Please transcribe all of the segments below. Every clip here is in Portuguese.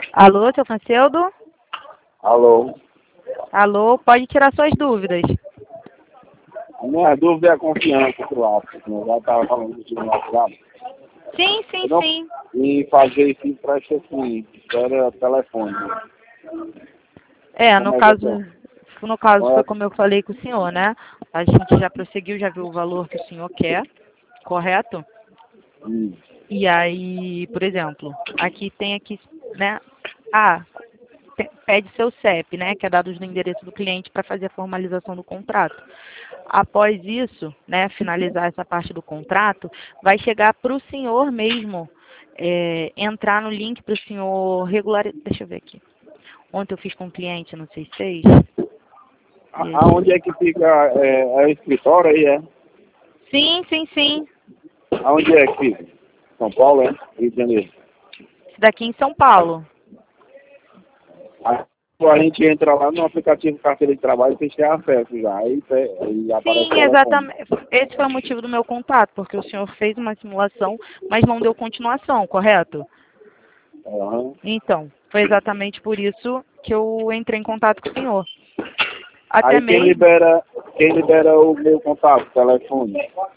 Alô, seu Franceldo? Alô. Alô, pode tirar suas dúvidas. A minha dúvida é a confiança do WhatsApp. Eu já estava falando contigo no WhatsApp. Sim, sim, Não, sim. e fazer isso presta assim, era telefone. É, Como é que é? no caso Não foi é? como eu falei com o senhor, né? A gente já prosseguiu, já viu o valor que o senhor quer, correto? Hum. E aí, por exemplo, aqui, né? Pede seu CEP, né? Que é dados no endereço do cliente para fazer a formalização do contrato. Após isso, né, finalizar essa parte do contrato, vai chegar para o senhor mesmo entrar no link para o senhor regularizar. Deixa eu ver aqui. Ontem eu fiz com um cliente no 66. Aonde é que fica o escritório aí, é? Sim, sim, sim. Aonde é que fica? São Paulo, é? Rio de Janeiro. Isso daqui em São Paulo. Aí a gente entra lá no aplicativo Carteira de Trabalho e vocês têm acesso já. Aí aparece o Sim, telefone. exatamente. Esse foi o motivo do meu contato, porque o senhor fez uma simulação, mas não deu continuação, correto? Aham. Então, foi exatamente por isso que eu entrei em contato com o senhor. Até Aí quem mesmo libera o meu contato, telefone?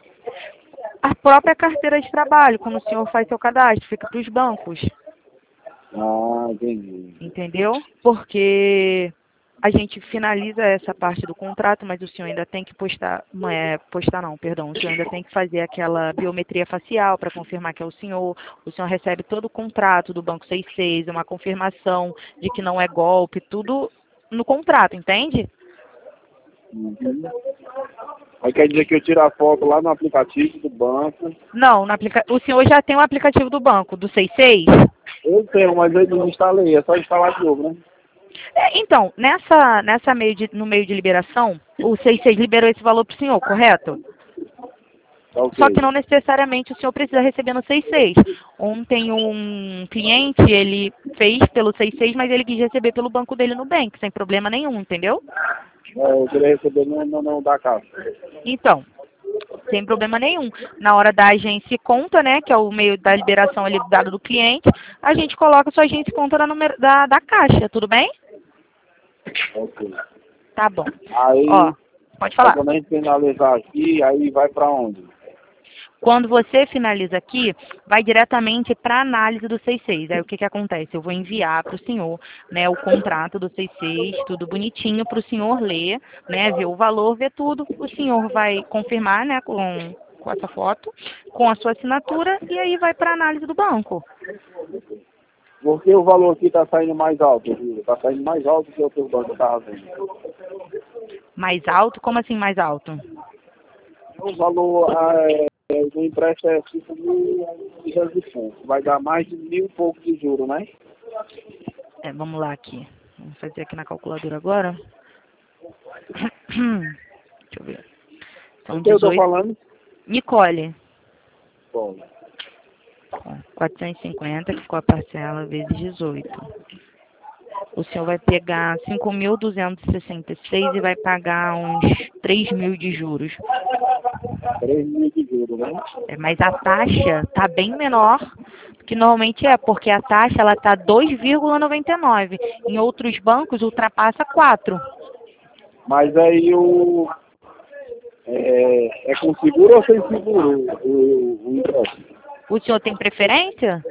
a própria carteira de trabalho, quando o senhor faz seu cadastro, fica para os bancos, Ah, entendi. entendeu? Porque a gente finaliza essa parte do contrato, mas o senhor ainda tem que postar não, perdão, o senhor ainda tem que fazer aquela biometria facial para confirmar que é o senhor recebe todo o contrato do Banco 66, uma confirmação de que não é golpe, tudo no contrato, entende? Uhum. Aí quer dizer que eu tiro a foto lá no aplicativo do banco. Não, o senhor já tem o aplicativo do banco, do 66? Eu tenho, mas eu não instalei, é só instalar de novo, né? Então, no meio de liberação, o 66 liberou esse valor para o senhor, correto? Tá Só que ok. não necessariamente o senhor precisa receber no 66. Ontem um cliente, ele fez pelo 66, mas ele quis receber pelo banco dele no Bank, sem problema nenhum, entendeu? Eu queria receber no da casa. Então, sem problema nenhum. Na hora da agência e conta, né, que é o meio da liberação ali do dado do cliente, a gente coloca a sua agência e conta da caixa, tudo bem? Ok. Tá bom. Ó, Aí, pode falar. quando a gente finalizar aqui, aí vai pra onde? Quando você finaliza aqui, vai diretamente para a análise do 66. Aí o que acontece? Eu vou enviar para o senhor, né, o contrato do 66, tudo bonitinho para o senhor ler, né, ver o valor, ver tudo. O senhor vai confirmar, né, com essa foto, com a sua assinatura e aí vai para a análise do banco. Porque o valor aqui tá saindo mais alto, viu? Tá saindo mais alto que o que o banco tava vendo. Mais alto? Como assim mais alto? O valor do empréstimo é 5.200. Vai dar mais de 1.000 e pouco de juros, né? Vamos lá aqui. Vamos fazer aqui na calculadora agora. Deixa eu ver. São O que eu tô 18. falando? Nicole. Bom, 450, que ficou a parcela, vezes 18. O senhor vai pegar 5.266 e vai pagar uns 3.000 de juros. 3.000 de juros, né? Mas a taxa está bem menor do que normalmente é, porque a taxa ela está 2,99. Em outros bancos ultrapassa 4. Mas aí é com seguro ou sem seguro o empréstimo? O senhor tem preferência?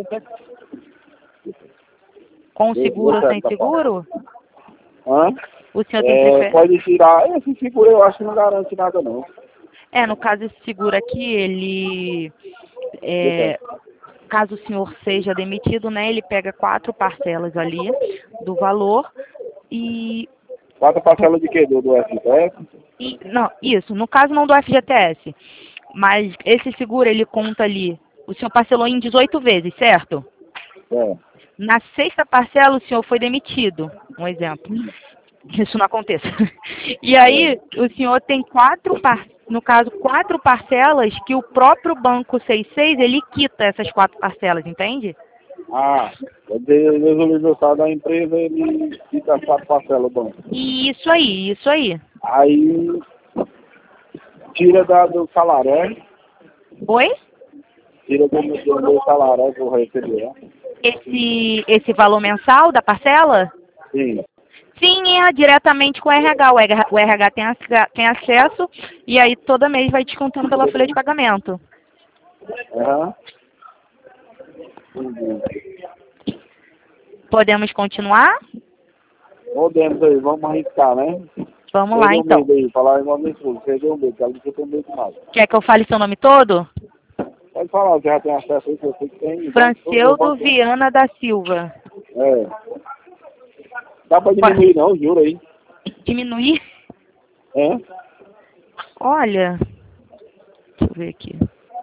Com seguro Deu ou sem certo, tá? seguro? Hã? O senhor tem preferência? Pode tirar. Esse seguro eu acho que não garante nada, não. No caso, esse seguro aqui, ele Deu certo. caso o senhor seja demitido, né, ele pega 4 parcelas ali do valor e, 4 parcelas de quê? Do FGTS? não, isso, no caso não do FGTS, mas esse seguro ele conta ali, o senhor parcelou em 18 vezes, certo? É. Na sexta parcela o senhor foi demitido, um exemplo. Isso não aconteça. E aí, o senhor tem no caso, 4 parcelas que o próprio Banco 66, ele quita essas 4 parcelas, entende? Quer dizer, resolveu o estado da empresa, ele fica as 4 parcelas, bom. Isso aí, isso aí. Aí, tira do salário, é? Oi? Tira do meu salário, que eu vou receber, é? Esse valor mensal da parcela? Sim. Sim, é diretamente com o RH. O RH tem acesso e aí toda mês vai descontando pela folha de pagamento. Aham. Podemos continuar? Podemos aí, vamos arriscar, né? Vamos lá, Perdeu o então. medo aí, falar em nome de Jesus, perdeu o medo, ela disse que eu tenho medo mais. Quer que eu fale seu nome todo? Pode falar, você já tem acesso aí, que eu sei que tem. Francildo Viana da Silva. É. Dá pra diminuir não, juro aí. Diminuir? É? Olha, deixa eu ver aqui.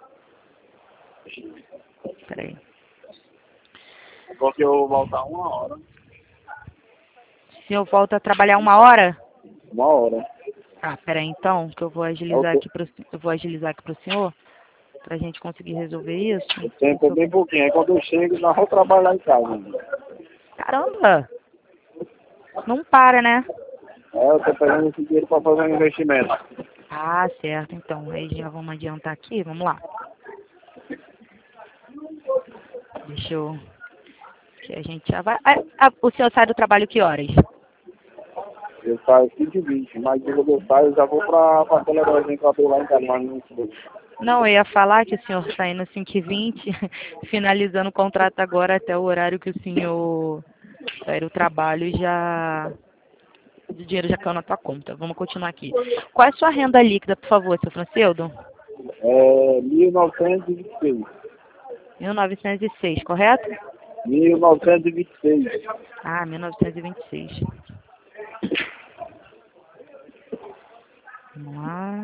Peraí. Porque eu vou voltar 1 hora. Se eu volto a trabalhar 1 hora? 1 hora. Ah, peraí então, que eu vou agilizar aqui pro senhor, pra gente conseguir resolver isso. O tempo é bem pouquinho, aí quando eu chego, nós vamos trabalhar em casa. Caramba! Não para, né? É, eu tô pegando esse dinheiro pra fazer um investimento. Ah, certo, então. Aí já vamos adiantar aqui, vamos lá. Deixa eu... Que a gente já vai... o senhor sai do trabalho que horas? Eu saio 5h20, mas quando eu saio, eu já vou pra Telebrasem, que eu tô lá em casa, mas não sei. Não, eu ia falar que o senhor saindo 5h20, finalizando o contrato agora até o horário que o senhor sair do trabalho já... O dinheiro já caiu na tua conta. Vamos continuar aqui. Qual é a sua renda líquida, por favor, seu Francildo? É 1926. 1906, correto? 1926. Ah, 1926. Vamos lá.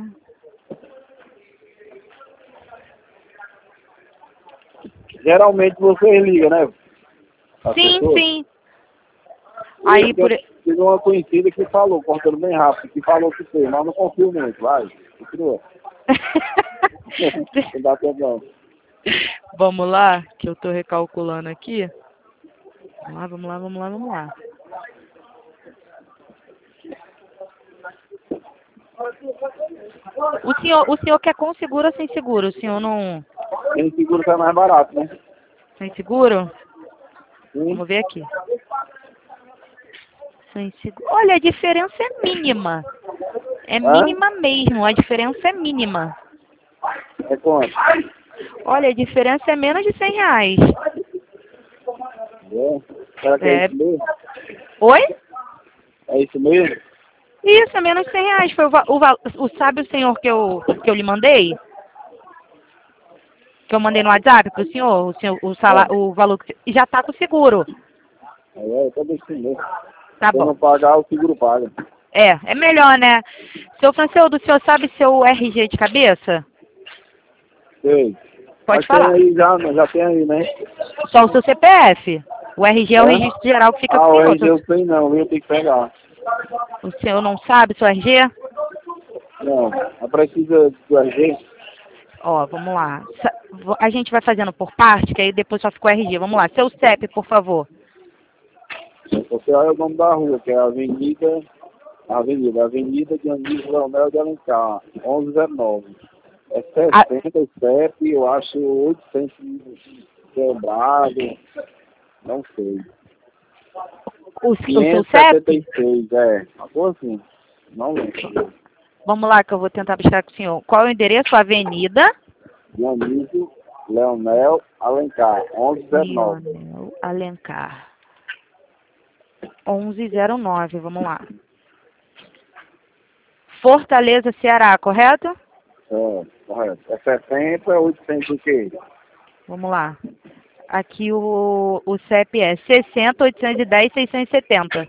Geralmente você liga, né? Sim, Pessoa. sim. Aí por... Tive uma conhecida que falou, cortando bem rápido, que falou que fez, mas não confio muito, vai. Continua. Não dá tempo não. Vamos lá, que eu tô recalculando aqui. Vamos lá, vamos lá, vamos lá, vamos lá. O senhor quer com seguro ou sem seguro? O senhor não... Tem seguro que é mais barato, né? Sem seguro? Sim. Vamos ver aqui. Sem seguro. Olha, a diferença é mínima. É mínima mesmo, a diferença é mínima. É quanto? Olha, a diferença é menos de R$ 100. É. Será que é isso mesmo? Oi? É isso mesmo? Isso, é menos de R$ 100. Foi sabe o senhor que eu lhe mandei? Que eu mandei no WhatsApp pro senhor, o valor que já está com o seguro. É, tá bem assim mesmo. Tá Se eu bom. não pagar, o seguro paga. É melhor, né? Seu Francildo, o senhor sabe seu RG de cabeça? Sei. Pode Mas falar. tem aí já tem aí, né? Só o seu CPF. O RG é o registro geral que fica com o O senhor. RG eu sei não, eu tenho que pegar. O senhor não sabe seu RG? Não, ela precisa do RG. Ó, vamos lá. A gente vai fazendo por parte, que aí depois só fica o RG. Vamos lá. Seu CEP, por favor. Você olha o nome da rua, que é Avenida de Anísio Leonel de Alencar, 1109. É 67, eu acho 800 quebrado, não sei. O seu CEP? 576, uma coisa assim, não lembro. Vamos lá, que eu vou tentar buscar com o senhor. Qual é o endereço? Avenida? De Anísio Leonel Alencar, 1109. Leonel Alencar. 1109, vamos lá. Fortaleza, Ceará, correto? É, correto. É 60, é 800 o quê? Vamos lá. Aqui o CEP é 60, 810, 670.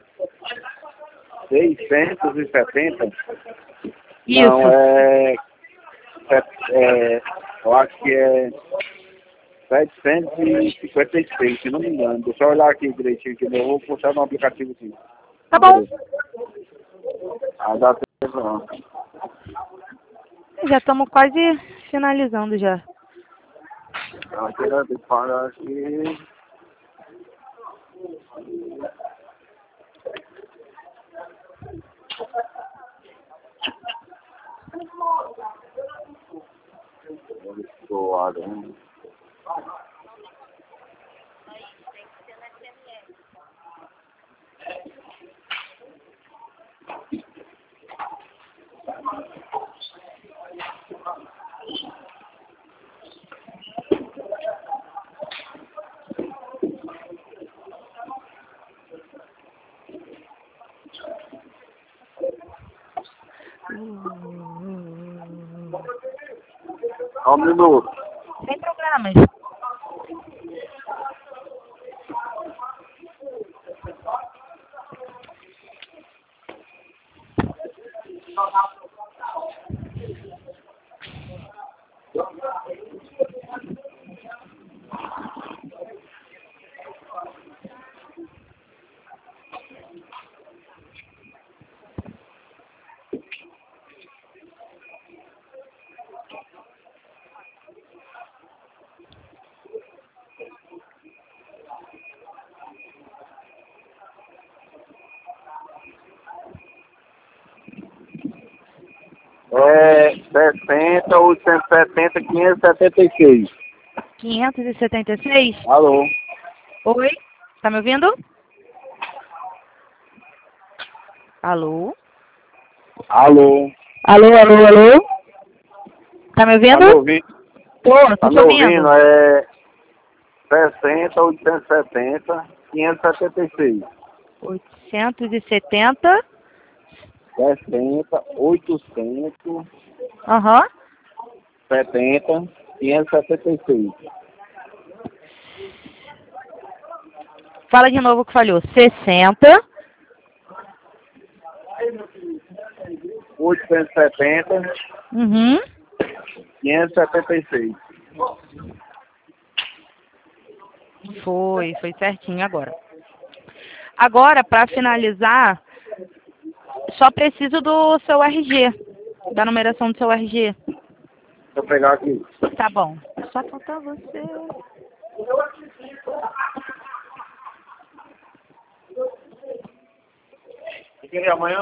670? Isso. Não, eu acho que é 756, se não me engano. Deixa eu olhar aqui direitinho, que eu vou postar no aplicativo aqui. Tá bom. Dá tempo não. Já estamos quase finalizando já. Aqui vai ter que pagar aqui. Doado, hein? Só um minuto. Sem problemas. É 60, 870, 576. 576? Alô? Oi? Tá me ouvindo? Alô? Alô? Alô? Tá me Tá ouvindo? me ouvindo? Tô Tá te me ouvindo. ouvindo? É 60, 870, 576. 870. 60, 870, Aham. 576. Fala de novo o que falhou. 60. 870, Uhum. 576. Foi certinho agora. Agora, para finalizar, só preciso do seu RG, da numeração do seu RG. Deixa eu pegar aqui. Tá bom. Só falta você. E amanhã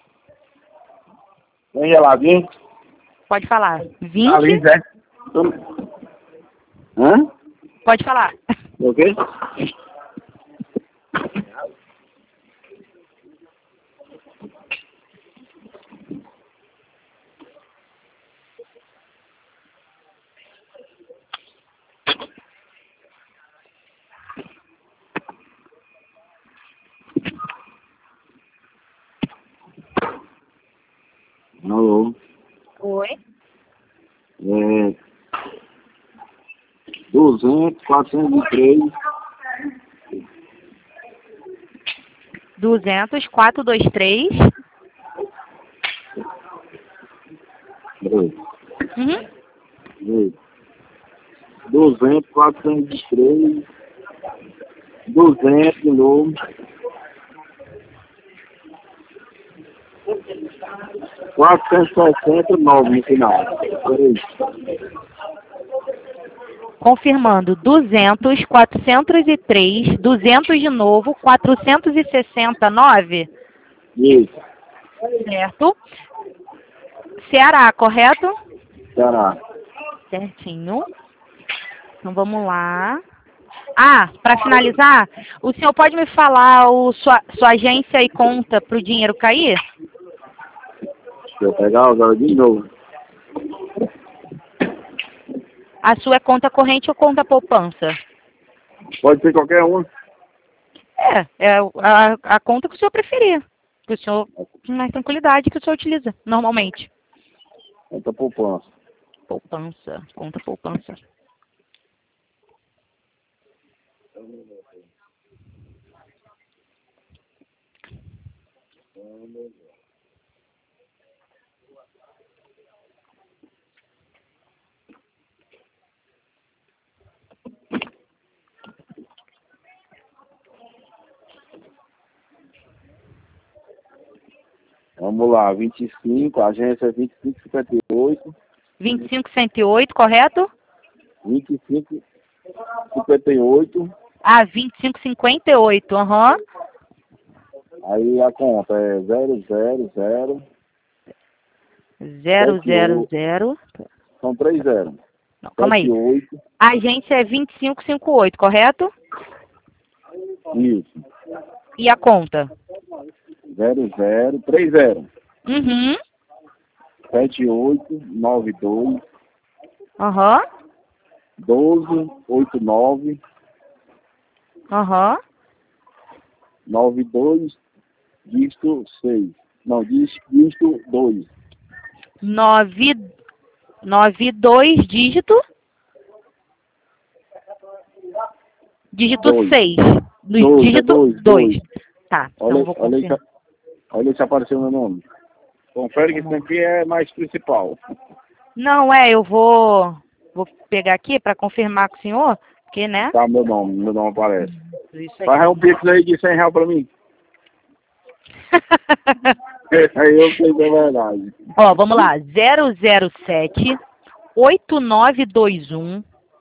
vem geladinho? Pode falar. Ali, 20. Zé. Hã? Pode falar. O quê? Alô? Oi. 200, 403. 200, 423. Peraí. Uhum. 200, 403. 200 de novo. 469 no final. Peraí. Confirmando. 200, 403, 200 de novo, 469. Isso. Certo? Ceará, correto? Ceará. Certinho. Então vamos lá. Ah, para finalizar, o senhor pode me falar sua agência e conta para o dinheiro cair? Deixa eu pegar agora de novo. A sua é conta corrente ou conta poupança? Pode ser qualquer um. É a conta que o senhor preferir. Que o senhor tem mais tranquilidade que o senhor utiliza normalmente. Conta poupança. Poupança, conta poupança. Vamos lá, 25, agência 2558, 25,108, correto? 2558, Ah, 25,58, aham. aí a conta é 000, 000. são 3 zeros. Não, calma aí. 78, A agência é 2558, correto? isso, E a conta? 3 zeros. Uhum. 7892, Aham. 1289, Aham. 92, dígito 6. Não, dígito 2. 9. 92, dígito Dois. 6. Dois, Dígito 2. Tá, então Olha, vou olha, aí, confirmar. olha se apareceu meu nome. Confere que esse aqui é mais principal. Não, eu vou pegar aqui para confirmar com o senhor, porque, né? Tá, meu nome aparece. Isso aí. Faz um pix aí de R$100 pra mim. Aí eu sei que é verdade. Ó, vamos lá. 007 8921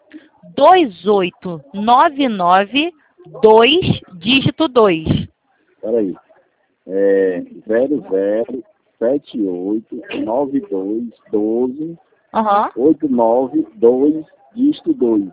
2899 2, dígito 2. Peraí. 00789212 Aham. 892 dígito 2.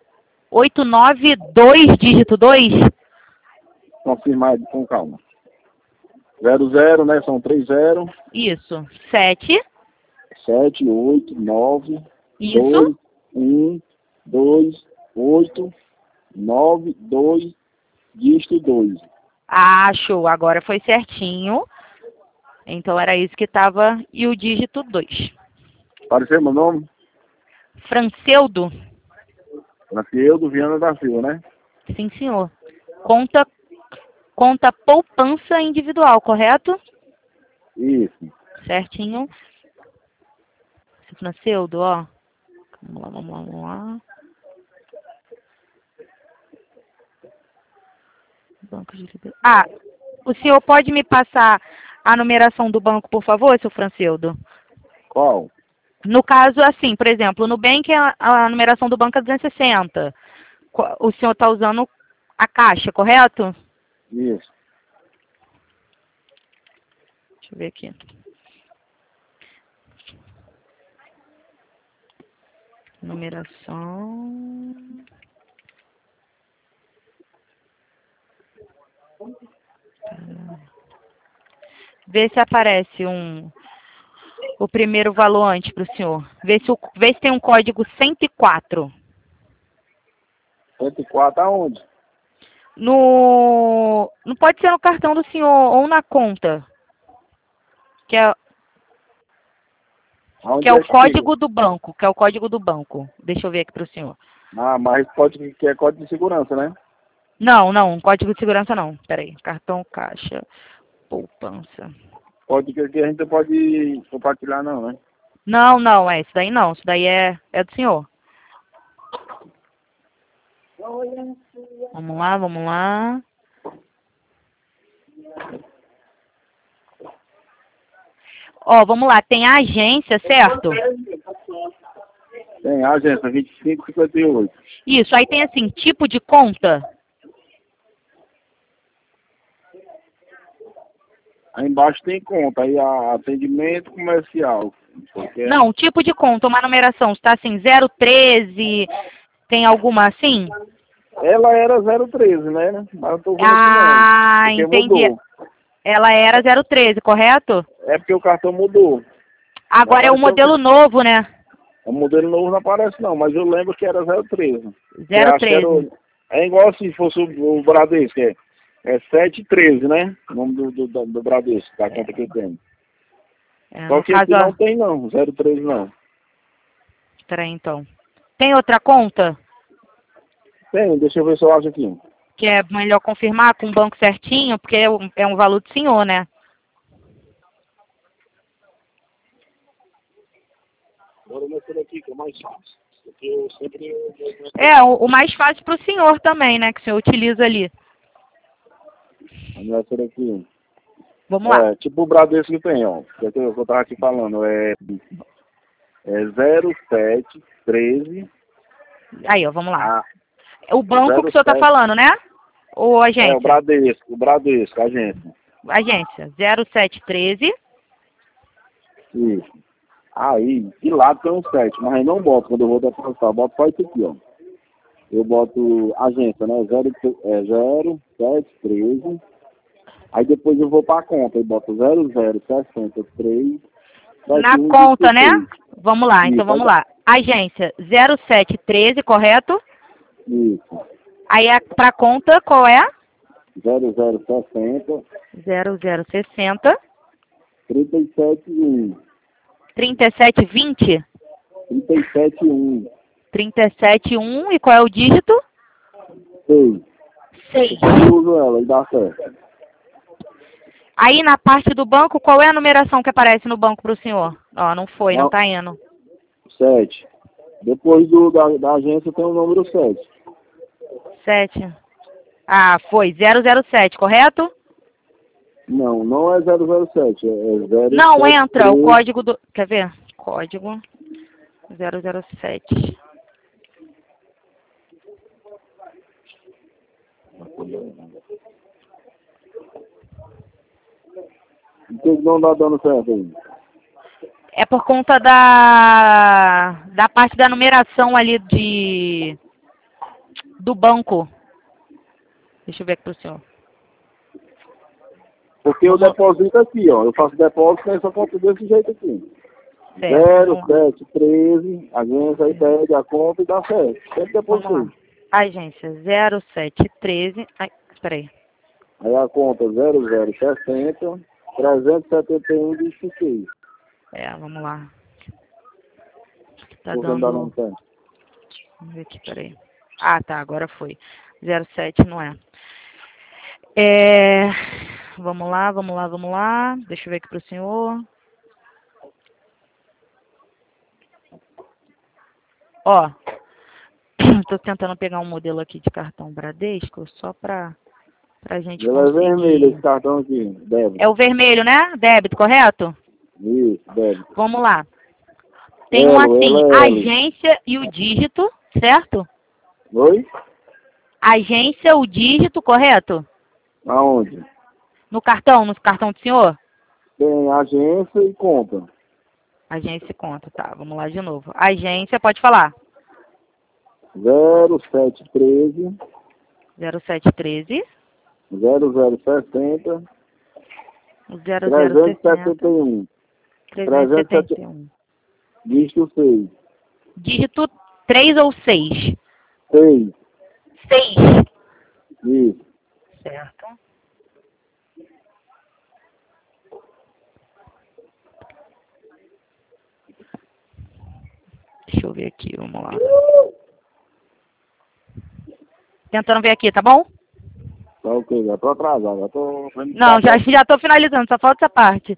892, dígito 2? Confirmar com calma. 00, né? São 3 0. Isso. 7. 7, 8, 9, Isso. 2, 1, 2, 8, 9, 2, dígito 2. Ah, show. Agora foi certinho. Então era isso que estava. E o dígito 2. Apareceu meu nome? Franceudo? Franceudo Viana da Silva, né? Sim, senhor. Conta poupança individual, correto? Isso. Certinho. Franceudo, ó. Vamos lá. Banco de Liberdade. Ah, o senhor pode me passar a numeração do banco, por favor, seu Franceudo? Qual? No caso, assim, por exemplo, no Nubank a numeração do banco é 260. O senhor está usando a caixa, correto? Isso. Deixa eu ver aqui. Numeração. Vê se aparece o primeiro valor antes para o senhor. Vê se tem um código 104. 104 aonde? Não pode ser no cartão do senhor ou na conta. Que é Aonde que é o é que fica? código do banco. Que é o código do banco. Deixa eu ver aqui para o senhor. Ah, mas código que é código de segurança, né? Não, código de segurança não. Peraí. Cartão, caixa, poupança. Código que a gente não pode compartilhar não, né? Não, isso daí não. Isso daí é do senhor. Vamos lá. Ó, vamos lá. Tem a agência, certo? Tem a agência 2558. Isso. Aí tem assim, tipo de conta. Aí embaixo tem conta, aí atendimento comercial. Porque Não, tipo de conta, uma numeração. Está assim, 013, tem alguma assim? ela era 013, né? Mas eu tô vendo aqui Ah, não. Porque entendi. mudou. Ela era 013, correto? É porque o cartão mudou. Não Agora é o apareceu, modelo novo, né? o modelo novo não aparece não, mas eu lembro que era 013. Eu acho que era 013. é igual se fosse o Bradesco, é 713, né? O nome do Bradesco, da conta que eu tenho. Só No que caso, aqui não tem não, 013 não. peraí então. Tem outra conta? Tem, deixa eu ver se eu acho aqui. Que é melhor confirmar com o banco certinho, porque é um valor do senhor, né? Agora nessa daqui que é mais fácil. Porque eu sempre... O mais fácil para o senhor também, né? Que o senhor utiliza ali. Nessa daqui. Vamos lá. Tipo o Bradesco que tem, ó. Que é que eu tava aqui falando. É 0713. Aí, ó, vamos lá. Ah, O banco que o senhor está 07. falando, né? Ou agência? O Bradesco, a agência. Agência. 0713. Isso. Aí, de lado tem um 7, mas eu não boto quando eu vou depositar. Eu boto só isso aqui, ó. Eu boto agência, né? 0713. Aí depois eu vou pra conta. Eu boto 0063. Na conta, né? Vamos lá, então vamos lá. Agência 0713, correto? Isso. Aí para conta, qual é? 0060. 0060. 371. 3720. 37,1. 37,1 e qual é o dígito? 6. 6. Eu uso ela e dá certo. Aí na parte do banco, qual é a numeração que aparece no banco para o senhor? Ó, não foi, não tá indo. 7. Depois da agência tem o número 7. 7. Ah, foi. 007, correto? Não, não é 007, é 073. Não entra o código do... Quer ver? Código 007. Por que não tá dando certo aí? É por conta da parte da numeração ali do banco. Deixa eu ver aqui pro senhor. Porque eu deposito aqui, ó. Eu faço depósito e essa conta desse jeito aqui. Certo. 0713, a agência aí pede a conta e dá certo. Sempre depositei. Vamos lá. Agência 0713. Ai, espera aí. Aí a conta 0060 371 de XQ. Vamos lá. Tá Por que não dá dando... não certo? Vamos ver aqui, peraí. Ah, tá, agora foi. 07 não é. Vamos lá, vamos lá, vamos lá. Deixa eu ver aqui pro senhor. Ó, tô tentando pegar um modelo aqui de cartão Bradesco, só pra gente Ele conseguir... é vermelho esse cartão aqui, débito. É o vermelho, né? Débito, correto? Isso, débito. Vamos lá. Tem um assim, agência e o dígito, certo? Oi? Agência, o dígito, correto? Aonde? No cartão do senhor? Tem agência e conta. Agência e conta, tá. Vamos lá de novo. Agência, pode falar. 0713 0713 0060 0060 371. 371. Dígito 6. Dígito 3 ou 6? 6. 6. Isso. Certo. Deixa eu ver aqui, vamos lá. Tentando ver aqui, tá bom? Tá ok, já tô atrasado, já tô... Não, já tô finalizando, só falta essa parte.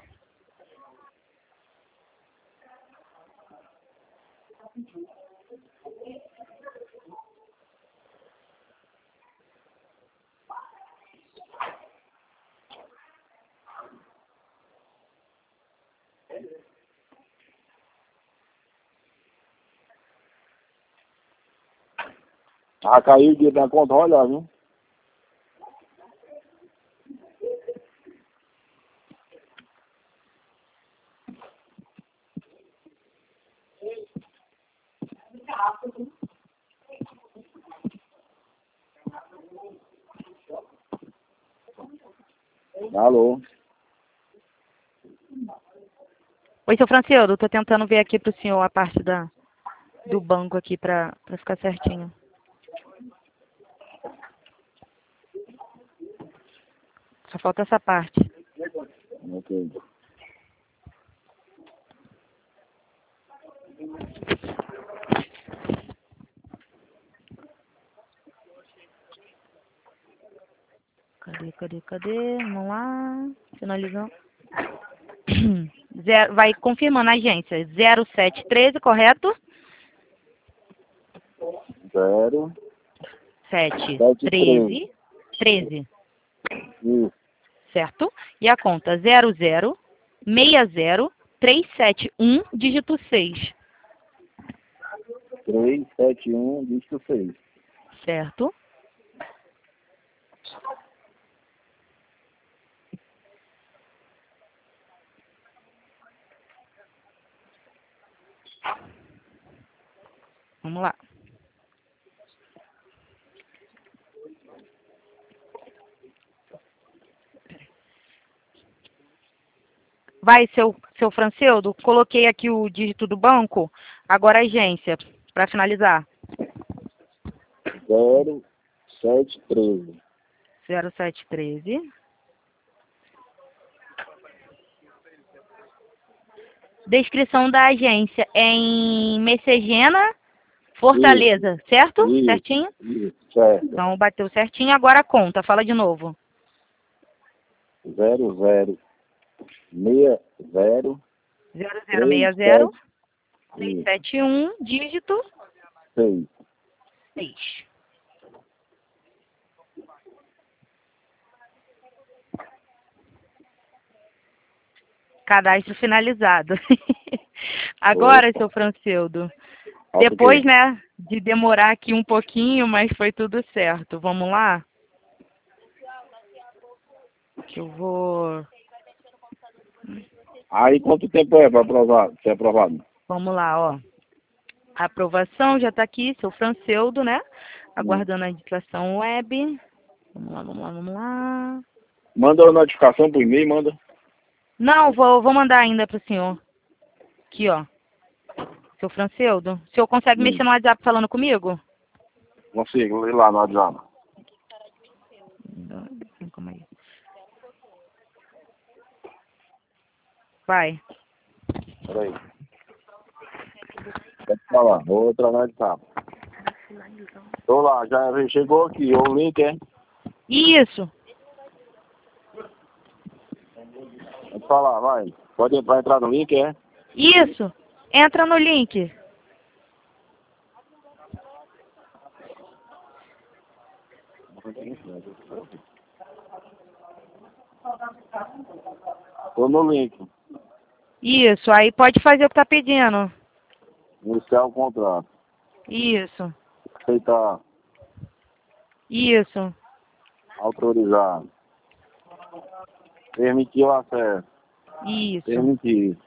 Ah, caiu o dia da conta, olha, viu? Alô? Oi, seu Francildo, tô tentando ver aqui pro senhor a parte do banco aqui pra ficar certinho. Só falta essa parte. Ok. Cadê? Vamos lá. Finalizando. Vai confirmando a agência. 0713, correto? 713. 13. Isso. Certo? E a conta 0060371, dígito 6. 371, dígito 6. Certo? Vamos lá. Vai, seu Francildo, coloquei aqui o dígito do banco, agora a agência, para finalizar. 0713. 0713. Descrição da agência é em Messejana, Fortaleza, certo? Isso. Certinho? Isso, certo. Então bateu certinho, agora a conta, fala de novo. 0060 0060 671, dígito 6. 6. Cadastro finalizado. Agora, seu Francildo, depois, né, de demorar aqui um pouquinho, mas foi tudo certo. Vamos lá? Que eu vou... Aí quanto tempo é para aprovar, ser aprovado? Vamos lá, ó. A aprovação já está aqui, seu Francildo, né? Aguardando a digitação web. Vamos lá, vamos lá, vamos lá. Manda a notificação por e-mail, manda. Não, vou mandar ainda para o senhor. Aqui, ó. Seu Francildo, o senhor consegue mexer no WhatsApp falando comigo? Consigo, ir lá no WhatsApp. Calma aí. Vai. Peraí. Pode falar, vou entrar no WhatsApp. Tô lá, já chegou aqui, o link, é? Isso. Pode falar, vai. Pode entrar no link, é? Isso. Entra no link. Tô no link. Isso. Aí pode fazer o que tá pedindo. Iniciar o contrato. Isso. Aceitar. Isso. Autorizar. Permitir o acesso. Isso. Permitir.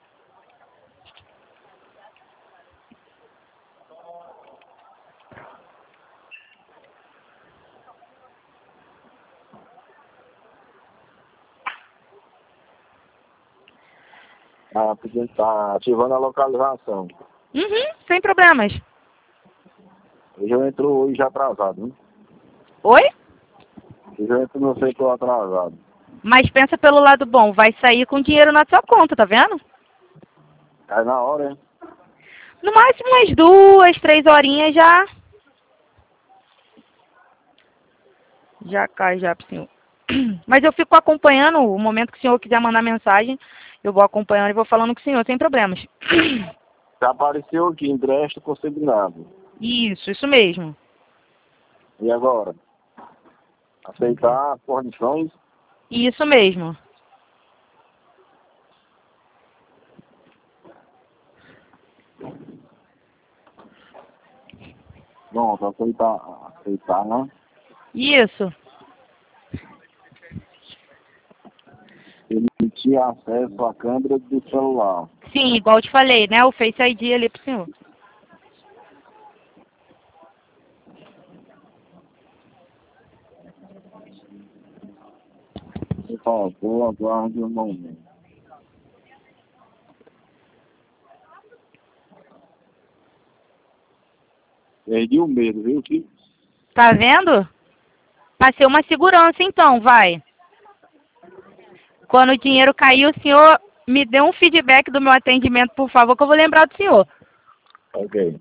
Tá ativando a localização. Sem problemas. Eu já entrou hoje já atrasado, hein? Oi? Eu já entro no setor atrasado. Mas pensa pelo lado bom. Vai sair com dinheiro na sua conta, tá vendo? Aí na hora, hein? No máximo umas 2, 3 horinhas já. Já cai já pro senhor. Mas eu fico acompanhando o momento que o senhor quiser mandar mensagem. Eu vou acompanhando e vou falando com o senhor, sem problemas. Já apareceu aqui, empréstimo consignado. Isso mesmo. E agora? Aceitar as condições. Isso mesmo. Pronto, aceitar, né? Isso. Permitir acesso à câmera do celular. Sim, igual eu te falei, né? O Face ID ali pro senhor. Por favor, aguarde um momento. Perdi o medo, viu, filho? Tá vendo? Passei uma segurança então, vai. Quando o dinheiro caiu, o senhor me dê um feedback do meu atendimento, por favor, que eu vou lembrar do senhor. Ok.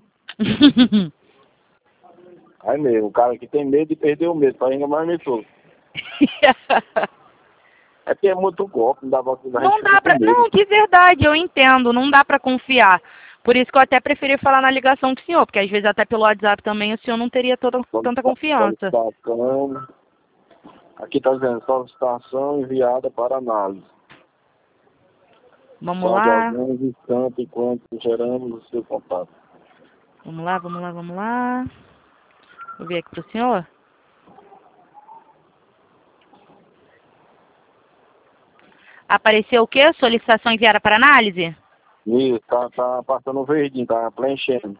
Aí mesmo, o cara que tem medo de perder o medo, faz ainda mais medo. É que é muito golpe, não dá pra... Não dá pra... Não, de verdade, eu entendo, não dá pra confiar. Por isso que eu até preferi falar na ligação com o senhor, porque às vezes até pelo WhatsApp também o senhor não teria tanta confiança. Aqui está dizendo, solicitação enviada para análise. Vamos lá. Alguns instantes enquanto geramos o seu contato. Vamos lá, vamos lá, vamos lá. Vou ver aqui pro senhor. Apareceu o quê? Solicitação enviada para análise? Isso, tá passando verdinho, tá preenchendo.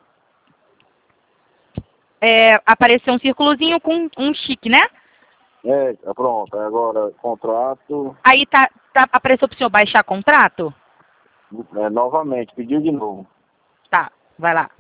Apareceu um círculozinho com um chique, né? Pronto. Agora, contrato. Aí apareceu pro senhor baixar contrato? Novamente, pediu de novo. Tá, vai lá.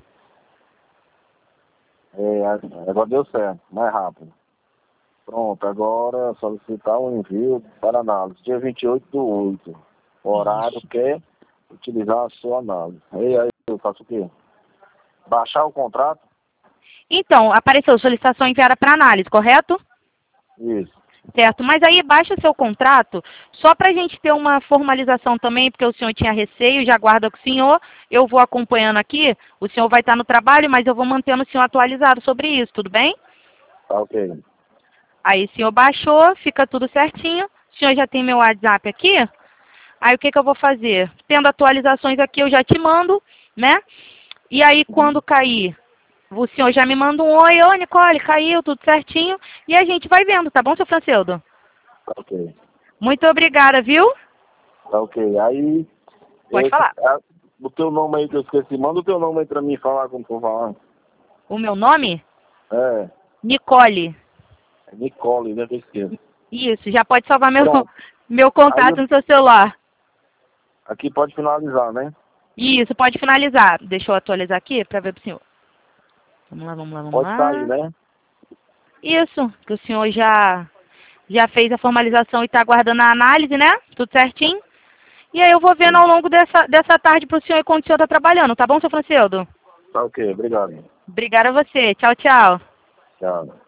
Agora deu certo, mais rápido. Pronto, agora solicitar o envio para análise. Dia 28/8. Horário que é Utilizar a sua análise. Aí eu faço o quê? Baixar o contrato? Então, apareceu solicitação enviada para análise, correto? Isso. Certo, mas aí baixa seu contrato, só para a gente ter uma formalização também, porque o senhor tinha receio, já aguarda com o senhor, eu vou acompanhando aqui, o senhor vai estar no trabalho, mas eu vou mantendo o senhor atualizado sobre isso, tudo bem? Tá ok. Aí o senhor baixou, fica tudo certinho, o senhor já tem meu WhatsApp aqui, aí o que eu vou fazer? Tendo atualizações aqui, eu já te mando, né? E aí quando cair, o senhor já me manda um oi, ô Nicole, caiu, tudo certinho, e a gente vai vendo, tá bom, seu Francildo? Tá ok. Muito obrigada, viu? Tá ok. Aí, Pode falar. o teu nome aí que eu esqueci, manda o teu nome aí pra mim falar como for falar. O meu nome? É, Nicole. é Nicole, né, que eu esqueço. Isso, já pode salvar meu, Pronto. meu Aí, contato no seu celular. aqui pode finalizar, né? Isso, pode finalizar. Deixa eu atualizar aqui para ver pro senhor. Vamos lá, vamos lá, vamos Pode lá. sair, né? Isso, que o senhor já fez a formalização e está aguardando a análise, né? Tudo certinho. E aí eu vou vendo ao longo dessa tarde pro senhor enquanto o senhor está trabalhando, tá bom, seu Francildo? Tá ok, obrigado. Obrigada a você. Tchau, tchau. Tchau.